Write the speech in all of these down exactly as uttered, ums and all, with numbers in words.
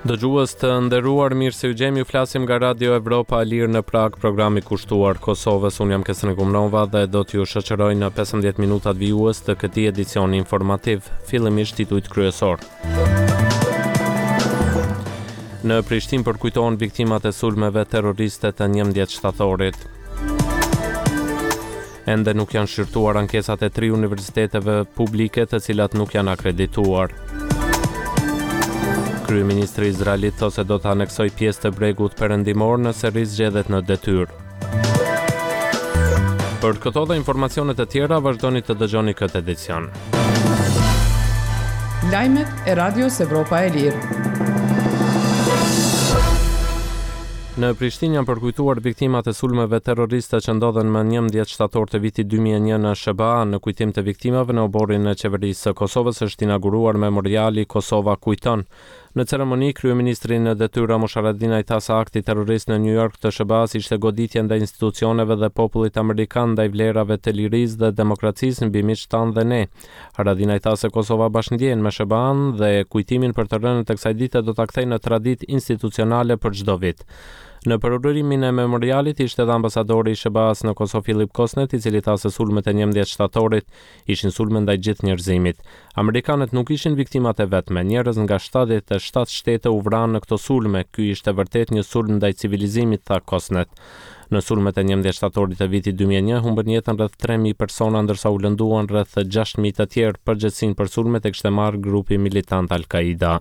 Dëgjues të nderuar, mirë se u gjemi, ju flasim nga Radio Evropa e Lirë në Prag, programi kushtuar Kosovës. Unë jam Kesin Gumnova dhe do t'ju shoqëroj në pesëmbëdhjetë minutat vijues të këtij edicioni informativ. Fillimisht titujt kryesor. Në Prishtinë përkujtohen viktimat e sulmeve terroriste të njëmbëdhjetë shtatorit. Ende nuk janë shqyrtuar ankesat e tri universiteteve publike të cilat nuk janë akredituar. Kryeministri izraelit thosë se do të aneksoj pjesë të bregut perëndimor nëse rizgjedhet në detyrë. Për këto dhe informacione të tjera vazhdoni të dëgjoni këtë edicion. Lajmet e Radios Evropa e Lirë. Në Prishtinë janë përkujtuar viktimat e sulmeve terroriste që ndodhen më njëmbëdhjetë shtator të vitit dy mijë e një në S B A. Në kujtim të viktimave në oborrin e qeverisë së Kosovës është inauguruar memoriali Kosova kujton. Në ceremoni, kryeministri në detyrë Ramush Haradinaj tha se akti terrorist në New York të S B A-s ishte goditje ndaj institucioneve dhe popullit amerikan ndaj vlerave të lirisë dhe demokracisë mbi miqtë tanë dhe ne. Haradinaj tha se Kosova bashkëndjen me S B A-n dhe kujtimin për të rënët e kësaj dite do ta kthejë në traditë institucionale për çdo vit. Në përurimin e memorialit ishte edhe ambasadori i S B A-s në Kosovë Filip Kosnet, i cili tha se sulmet e njëmbëdhjetë shtatorit ishin sulme ndaj gjithë njerëzimit. Amerikanët nuk ishin viktimat e vetme, njerëz nga shtadit e shtatë shtete u vranë në këto sulme. Ky ishte vërtet një sulm ndaj civilizimit, tha Kosnet. Në sulmet e njëmbëdhjetë shtatorit të vitit dy mijë e një humbën jetën rreth tre mijë persona, ndërsa u lënduan rreth gjashtë mijë të tjerë. Përgjegjësinë për sulmet e kishte marrë grupi militant Al-Qaida.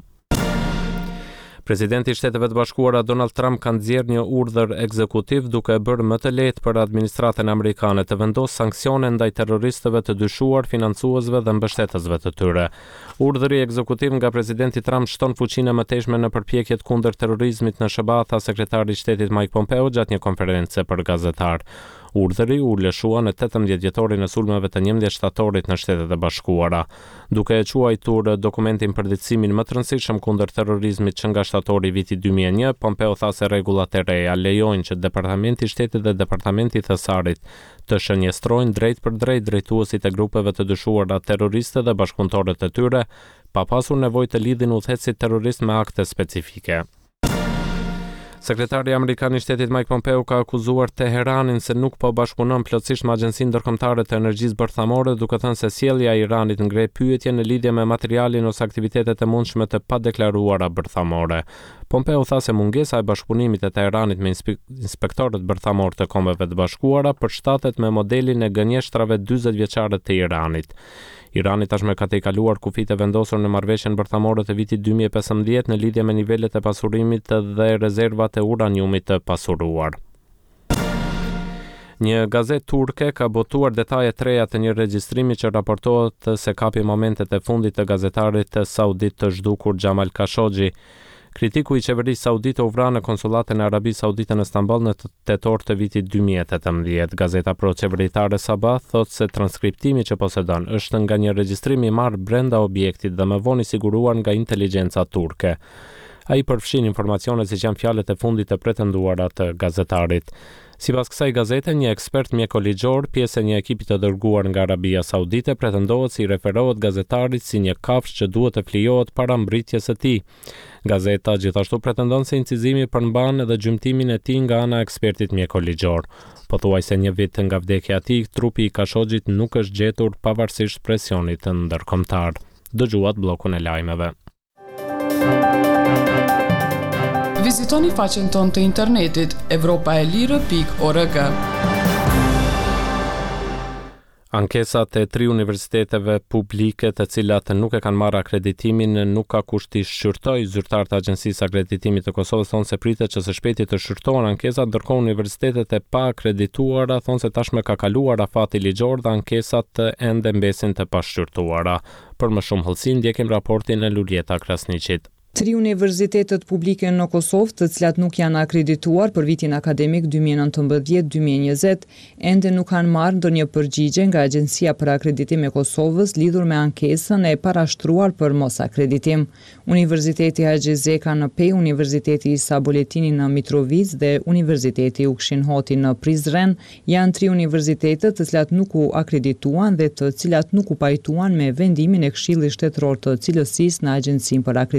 Presidenti i Shteteve të Bashkuara Donald Trump ka nxjerrë një urdhër ekzekutiv duke e bërë më të lehtë për administratën amerikane të vendosë sanksione ndaj terroristëve të dyshuar, financuesve dhe mbështetësve të tyre. Urdhëri ekzekutiv nga presidenti Trump shton fuqinë e mëtejshme në përpjekjet kundër terrorizmit në S B A, tha sekretari i Shtetit Mike Pompeo gjatë një konference për gazetar. Urdhëri u lëshua në tetëmbëdhjetë vjetorin e sulmeve të njëmbëdhjetë shtatorit në Shtetet e Bashkuara. Duke e quajtur dokumentin për ditësimin më të rëndësishëm kundër terrorizmit që nga shtatori i vitit dy mijë e një, Pompeo tha se rregullat e reja lejojnë që Departamenti i Shtetit dhe Departamenti i Thesarit të shënjestrojnë drejt për drejt drejtuesit e grupeve të dyshuara terroriste dhe bashkëpunëtorët e tyre, pa pasur nevojë të lidhin udhëheqësit terrorist me akte specifike. Sekretari amerikan i Shtetit Mike Pompeo ka akuzuar Teheranin se nuk po bashkëpunon plotësisht me Agjencinë Ndërkombëtare të Energjisë Bërthamore, duke thënë se sjellja e Iranit ngre pyetje në lidhje me materialin ose aktivitetet e mundshme të padeklaruara bërthamore. Pompeo tha se mungesa e bashkëpunimit të Teheranit me inspektorët bërthamor të Kombeve të Bashkuara përshtatet me modelin e gënjeshtrave dyzet vjeçare të Iranit. Irani tashmë ka tejkaluar kufit e vendosur në marrëveshjen bërthamore të vitit dy mijë e pesëmbëdhjetë në lidhje me nivelet e pasurimit dhe rezervat e uraniumit të pasuruar. Një gazetë turke ka botuar detaje të reja të një regjistrimi që raportohet se kapi momentet e fundit të gazetarit saudit të zhdukur Jamal Khashoggi. Kritiku i qeverisë saudite u vra në konsulatën e Arabisë Saudite në Stamboll në tetor të vitit dy mijë e tetëmbëdhjetë. Gazeta pro-qeveritare Sabah thot se transkriptimi që posedon është nga një regjistrim i marrë brenda objektit dhe më vonë i siguruar nga inteligjenca turke. Ai përfshin informacione siç janë fjalët e fundit të pretenduara të gazetarit. Sipas kësaj gazete, një ekspert mjekoligjor, pjesë e një ekipi të dërguar nga Arabia Saudite, pretendohet se i referohet gazetarit si një kafshë që duhet të flijohet para mbritjes së tij. Gazeta gjithashtu pretendon se incizimi përmban edhe gjymtimin e tij nga ana e ekspertit mjekoligjor. Pothuajse një vit nga vdekja e tij, trupi i Khashogjit nuk është gjetur pavarësisht presionit ndërkombëtar. Dëgjuat bllokun e lajmeve. Vizitoni faqen tonë të internetit evropaelire pikë org. Ankesat e tri universiteteve publike të cilat nuk e kanë marrë akreditimin nuk ka kusht t'i shqyrtoj. Zyrtar të Agjencisë Akreditimit të Kosovës thonë se pritet që së shpejti të shqyrtohen ankesat, ndërkohë universitetet e pa akredituara thonë se tashmë ka kaluar afati ligjor dhe ankesat ende mbesin të pashqyrtuara. Për më shumë hollësi ndjekim raportin e Luljeta Krasniqit. Tri universitetet publike në Kosovë, të cilat nuk janë akredituar për vitin akademik dy mijë e nëntëmbëdhjetë dy mijë e njëzet, ende nuk kanë marrë ndonjë përgjigje nga Agjencia për Akreditim e Kosovës lidhur me ankesën e parashtruar për mos akreditim. Universiteti Haxhi Zeka në Pej, Universiteti Isa Boletini në Mitrovic dhe Universiteti Ukshin Hoti në Prizren janë tri universitetet të cilat nuk u akredituan dhe të cilat nuk u pajtuan me vendimin e Këshillit Shtetëror të Cilësisë në Agjencinë për Akreditim të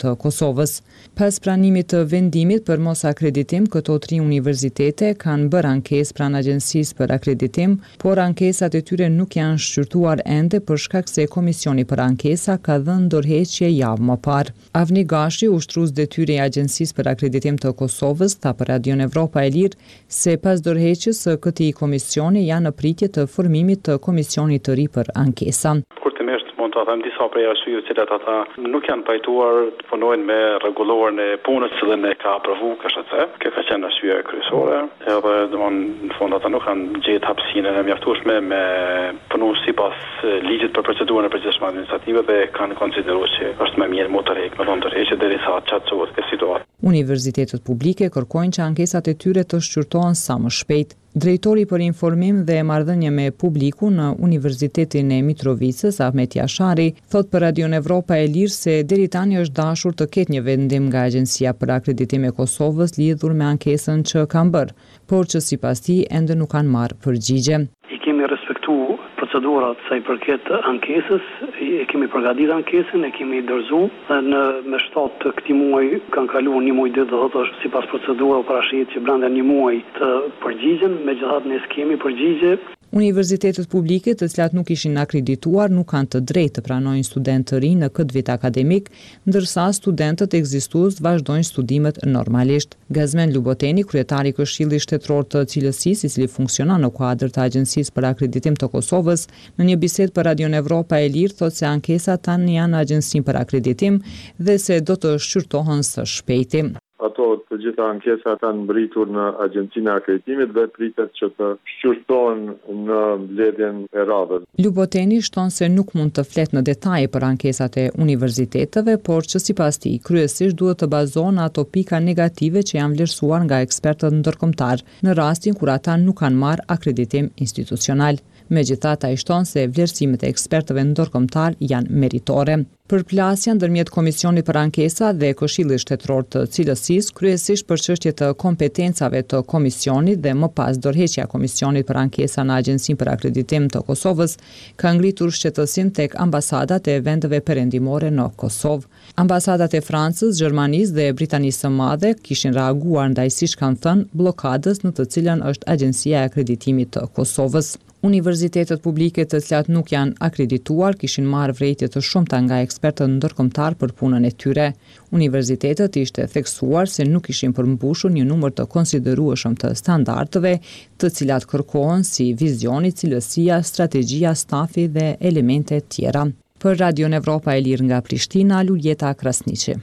të Kosovës. Pas pranimit të vendimit për mos akreditim, këto tri universitete kanë bërë ankesë pranë Agjencisë për Akreditim, por ankesat e tyre nuk janë shqyrtuar ende për shkak se Komisioni për Ankesa ka dhënë dorëheqje javë më parë. Avni Gashi, ushtrues detyre i Agjencisë për Akreditim të Kosovës, tha për Radion Evropa e Lirë se pas dorëheqjes së këtij komisioni janë në pritje të formimit të komisionit të ri për ankesa. Mund të them disa prej arsyeve të cilat ata nuk janë pajtuar të punojnë me rregulloren e punës që dhe ne ka aprovu K S C. Kjo ka qenë arsyeja kryesore. Edhe domthon në fund ata nuk kanë gjetë hapësinën e mjaftueshme me punu sipas ligjit për procedurën e përgjithshme administrative dhe kanë konsideruar se është më mirë më të rrek, më vonë të rrek derisa të çatësohet kjo situatë. Universitetet publike kërkojnë që ankesat e tyre të shqyrtohen sa më shpejt. Drejtori për informim dhe marrëdhënie me publikun në Universitetin e Mitrovicës, Ahmet Jashari, thot për Radion Evropa e Lirë se deri tani është dashur të ketë një vendim nga Agjencia për Akreditim e Kosovës lidhur me ankesën që kanë bërë, por që sipas tij ende nuk kanë marrë përgjigje. I kemi respektuar procedurat sa i përket ankesës, e kemi përgatitur ankesën, e kemi dorëzuar dhe në me shtatë të këtij muaji kanë kaluar një muaj ditë, do thotë është sipas procedurave parashihet që brenda një muaji të përgjigjen, megjithatë ne s'kemi përgjigje. Universitetet publike, të cilat nuk ishin akredituar, nuk kanë të drejtë të pranojnë studentë të rinj në këtë vit akademik, ndërsa studentët ekzistues vazhdojnë studimet normalisht. Gazmen Luboteni, kryetari i Këshillit Shtetëror të Cilësisë, i cili funksionon në kuadër të Agjencisë për Akreditim të Kosovës, në një bisedë për Radion Evropa e Lirë thotë se ankesat tani janë në Agjencinë për Akreditim dhe se do të shqyrtohen së shpejti. Ato të gjitha ankesat janë mbritur në Agjencinë e Akreditimit dhe pritet që të shqyrtohen në mbledhjen e radhës. Luboteni shton se nuk mund të flet në detaje për ankesat e universiteteve, por që sipas tij kryesisht duhet të bazohen ato pika negative që janë vlerësuar nga ekspertët ndërkombëtar në rastin kur ata nuk kanë marrë akreditim institucional. Megjithatë, ai shton se vlerësimet e ekspertëve ndërkombëtar janë meritore. Përplasja ndërmjet Komisionit për Ankesa dhe Këshillit Shtetëror të Cilësisë, kryesisht për çështje të kompetencave të komisionit dhe më pas dorëheqja e Komisionit për Ankesa në Agjencinë për Akreditim të Kosovës, ka ngritur shqetësim tek ambasadat e vendeve perëndimore në Kosovë. Ambasadat e Francës, Gjermanisë dhe Britanisë së Madhe kishin reaguar ndaj, siç kanë thënë, bllokadës në të cilën është Agjencia e Akreditimit të Kosovës. Universitetet publike të cilat nuk janë akredituar kishin marrë vërejtje të shumta nga ekspertët ndërkombëtar për punën e tyre. Universitetet ishte theksuar se nuk ishin përmbushur një numër të konsiderueshëm të standardeve, të cilat kërkohen si vizioni, cilësia, strategjia, stafi dhe elemente tjera. Për Radion Evropa e Lirë nga Prishtina, Luljeta Krasniqi.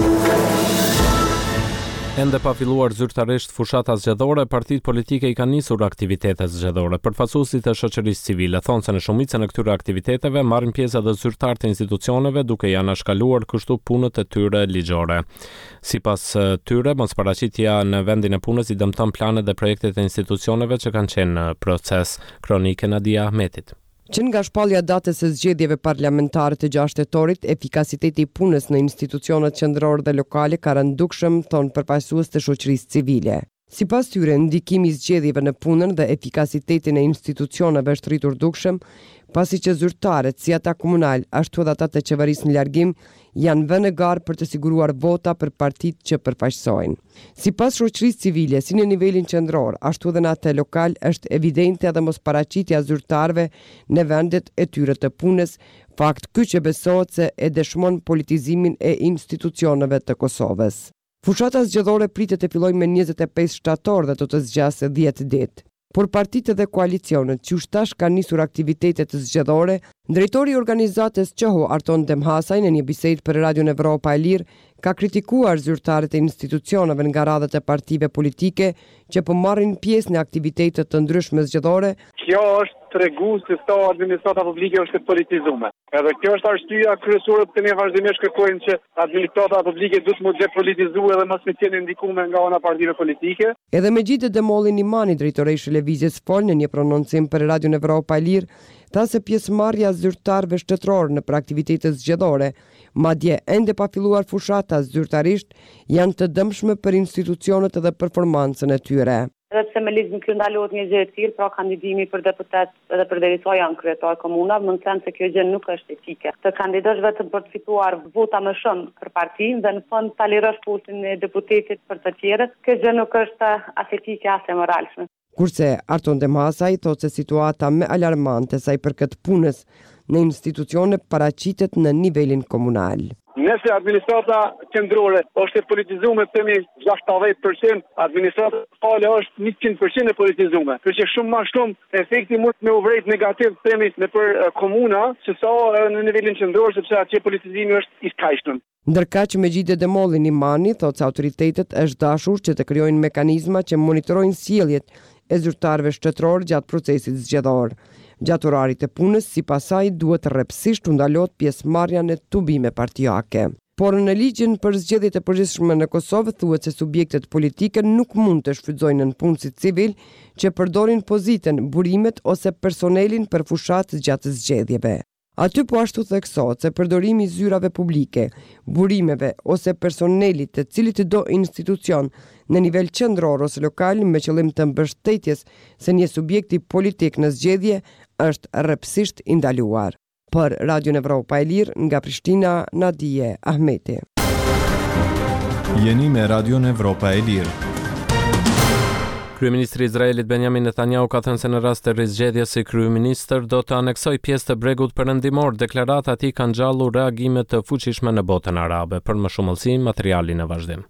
Ende pa filluar zyrtarisht fushata zgjedhore, partitë politike i kanë nisur aktivitetet zgjedhore. Përfaqësuesit e shoqërisë civile thonë se në shumicën e këtyre aktiviteteve marrin pjesë edhe zyrtarë të institucioneve, duke i anashkaluar kështu punët e tyre ligjore. Sipas tyre, mosparaqitja në vendin e punës i dëmton planet dhe projektet e institucioneve që kanë qenë në proces. Kronike Nadia Ahmetit. Që nga shpallja datës së zgjedhjeve parlamentare të gjashtë tetorit, efikasiteti i punës në institucionet qendrore dhe lokale ka rënë dukshëm, thonë përfaqësues të shoqërisë civile. Sipas tyre, ndikimi i zgjedhjeve në punën dhe efikasitetin e institucioneve është rritur dukshëm, pasi që zyrtarët, si ata komunal, ashtu edhe ata të qeverisë në largim, janë vënë në garë për të siguruar vota për partitë që përfaqësojnë. Sipas shoqërisë civile, si në nivelin qendror, ashtu edhe në atë lokal, është evidente edhe mosparaqitja e zyrtarëve në vendet e tyre të punës, fakt ky që besohet se e dëshmon politizimin e institucioneve të Kosovës. Fushata zgjedhore pritet të fillojë me njëzet e pesë shtator dhe të të zgjasë dhjetë ditë. Por partitë dhe koalicionet që tash kanë nisur aktivitetet zgjedhore, drejtori i organizatës Q H O Arton Demhasaj në një bisedë për Radion Evropa e Lirë ka kritikuar zyrtarët e institucioneve nga radhët e partive politike që po marrin pjesë në aktivitete të ndryshme zgjedhore. Kjo është tregu se sto administrata publike është politizuar. Edhe kjo është arsyeja kryesore pse ne vazhdimisht kërkojmë që administrata publike duhet të depolitizohet dhe mos të qenë ndikuar nga ana partive politike. Edhe Megjide Demolli Nimani, drejtori i lëvizjes fol në një prononcim për Radion Evropa e Lirë, tha se pjesëmarrja e zyrtarëve shtetëror në për aktivitete zgjedhore, madje ende pa filluar fushata zyrtarisht, janë të dëmshme për institucionet dhe performancën e tyre. Edhe pse me ligjin kjo ndalohet një gjë e tillë, pra kandidimi për deputet edhe për derisa janë kryetar komuna, më në sense se kjo gjë nuk është etike. Të kandidosh vetëm për të fituar vota më shumë për partinë dhe në fund ta lirosh postin e deputetit për të tjerët, kjo gjë nuk është as etike as e moralshme. Kurse Arton Demasaj thotë se situata më alarmante sa i përket punës në institucione paraqitet në nivelin komunal. Nëse administrata qendrore është e politizuar themi gjashtadhjetë përqind, administrata lokale është njëqind përqind e politizuar. Kjo që shumë më shumë efekti mund të më uvret negativ themi në për komuna, se sa në nivelin qendror sepse atje politizimi është i skajshëm. Ndërkaq Mejide Demollin Imani thotë se autoritetet është dashur që të krijojnë mekanizma që monitorojnë sjelljet e zyrtarëve shtetëror gjatë procesit zgjedhor. Gjatë orarit të punës, sipas saj, duhet rrepsisht të ndalohet pjesëmarrja në tubime partijake. Por në ligjin për zgjedhjet e përgjithshme në Kosovë thuhet se subjektet politike nuk mund të shfrytëzojnë në punësit civil që përdorin pozitën, burimet ose personelin për fushat gjatë zgjedhjeve. Aty po ashtu theksohet se përdorimi i zyrave publike, burimeve ose personelit të cilit do institucion në nivel qendror ose lokal me qëllim të mbështetjes së një subjekti politik në zgjedhje është rrepsisht i ndaluar. Për Radio Evropa e Lirë nga Prishtina, Nadije Ahmeti. Jeni me Radio Evropa e Lirë. Kryeministri i Izraelit Benjamin Netanyahu ka thënë se në rast të rizgjedhjes si kryeministër do të aneksoj pjesë të bregut perëndimor. Deklaratat e tij kanë ngjallur reagime të fuqishme në botën arabe. Për më shumë mësim, materiali në vazhdim.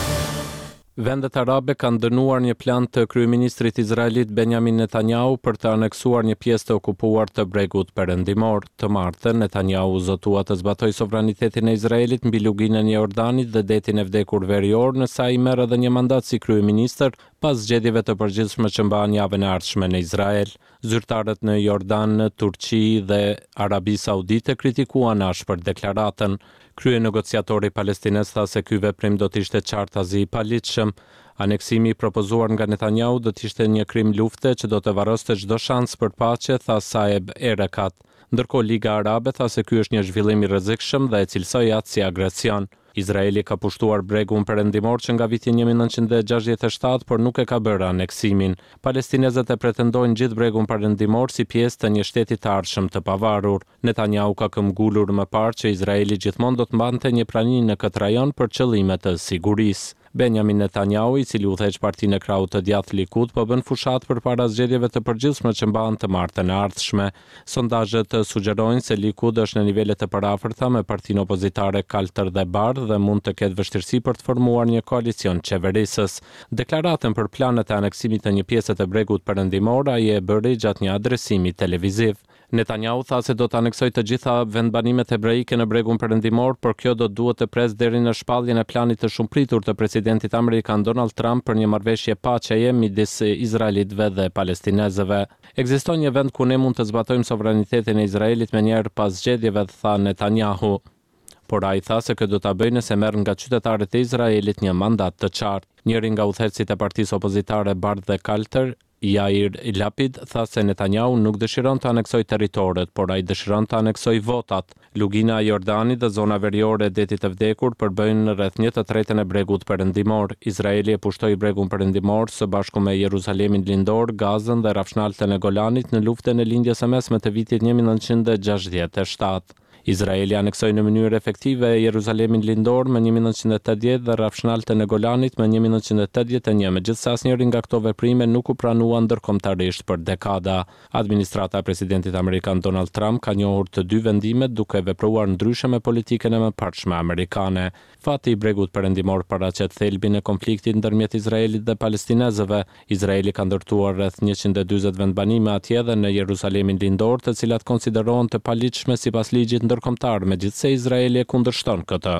Vendet arabe kanë dënuar një plan të kryeministrit izraelit Benjamin Netanyahu për të aneksuar një pjesë të okupuar të bregut perëndimor. Të martën, Netanyahu zotua të zbatojë sovranitetin e Izraelit mbi luginën e Jordanit dhe detin e vdekur verior, nëse ai merr edhe një mandat si kryeministër pas zgjedhjeve të përgjithshme që mbahen javën e ardhshme në Izrael. Zyrtarët në Jordan, Turqi dhe Arabi Saudite kritikuan ashpër deklaratën. Krye negociatori palestines tha se ky veprim do të ishte qartazi i paligjshëm. Aneksimi i propozuar nga Netanyahu do të ishte një krim lufte që do të varroste çdo shans për paqe, tha Saeb Erekat. Ndërkohë Liga Arabe tha se ky është një zhvillim i rrezikshëm dhe e cilsoi atë si agresion. Izraeli ka pushtuar bregun perëndimor që nga viti një mijë nëntëqind e gjashtëdhjetë e shtatë, por nuk e ka bërë aneksimin. Palestinezët e pretendojnë gjithë bregun perëndimor si pjesë të një shteti të ardhshëm të pavarur. Netanyahu ka këmbgulur më parë që Izraeli gjithmonë do të mbante një prani në këtë rajon për qëllime të sigurisë. Benjamin Netanyahu, i cili udhëheq partinë e krahut të djathtë Likud, po bën fushat përpara zgjedhjeve të përgjithshme që mbahen të martën e ardhshme. Sondazhet sugjerojnë se Likud është në nivele të parafërta me partinë opozitare kaltër dhe bardhë dhe mund të ketë vështirësi për të formuar një koalicion qeverisës. Deklaratën për planet e aneksimit të një pjese të bregut perëndimor ai e bëri gjatë një adresimi televiziv. Netanyahu tha se do të aneksoj të gjitha vendbanimet hebraike në bregun perëndimor, por kjo do duhet të presë deri në shpalljen e planit të shumëpritur të presidentit amerikan Donald Trump për një marrëveshje paqeje midis izraelitëve dhe palestinezëve. Ekziston një vend ku ne mund të zbatojmë sovranitetin e Izraelit menjëherë pas zgjedhjeve, tha Netanyahu. Por ai tha se këtë do ta bëjë nëse merr nga qytetarët e Izraelit një mandat të qartë. Njëri nga udhëheqësit e partisë opozitare bardhë dhe kaltër, Yair Lapid, tha se Netanyahu nuk dëshiron të aneksoj territoret, por ai dëshiron të aneksoj votat. Lugina e Jordanit dhe zona veriore e detit të vdekur përbëjnë rreth një të tretën e bregut perëndimor. Izraeli e pushtoi bregun perëndimor së bashku me Jeruzalemin lindor, Gazën dhe rafshnaltën e Golanit në luftën e lindjes së mesme të vitit një mijë nëntëqind e gjashtëdhjetë e shtatë. Izraeli aneksoi në mënyrë efektive Jeruzalemin lindor më një mijë nëntëqind e tetëdhjetë dhe rafshnaltën e Golanit më një mijë nëntëqind e tetëdhjetë e një. Megjithëse asnjëri nga këto veprime nuk u pranua ndërkombëtarisht për dekada. Administrata e presidentit amerikan Donald Trump ka njohur të dy vendimet duke vepruar ndryshe me politikën e mëparshme amerikane. Fati i bregut perëndimor paraqet thelbin e konfliktit ndërmjet Izraelit dhe palestinezëve. Izraeli ka ndërtuar rreth njëqind e dyzet vendbanime atje dhe në Jeruzalemin lindor, të cilat konsiderohen të paligjshme sipas ligjit ndërkombëtar, megjithse Izraeli e kundërshton këtë.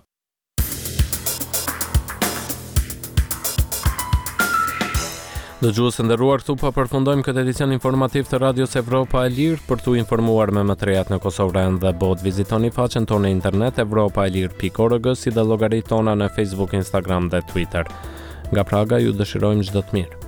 Dëgjues të nderuar, këtu po përfundojmë këtë edicion informativ të Radios Evropa e Lirë. Për t'u informuar me më të rejat në Kosovë dhe botë, vizitoni faqen tonë në internet evropa e lirë pikë org, si dhe llogaritë tona në Facebook, Instagram dhe Twitter. Nga Praga ju dëshirojmë çdo të mirë.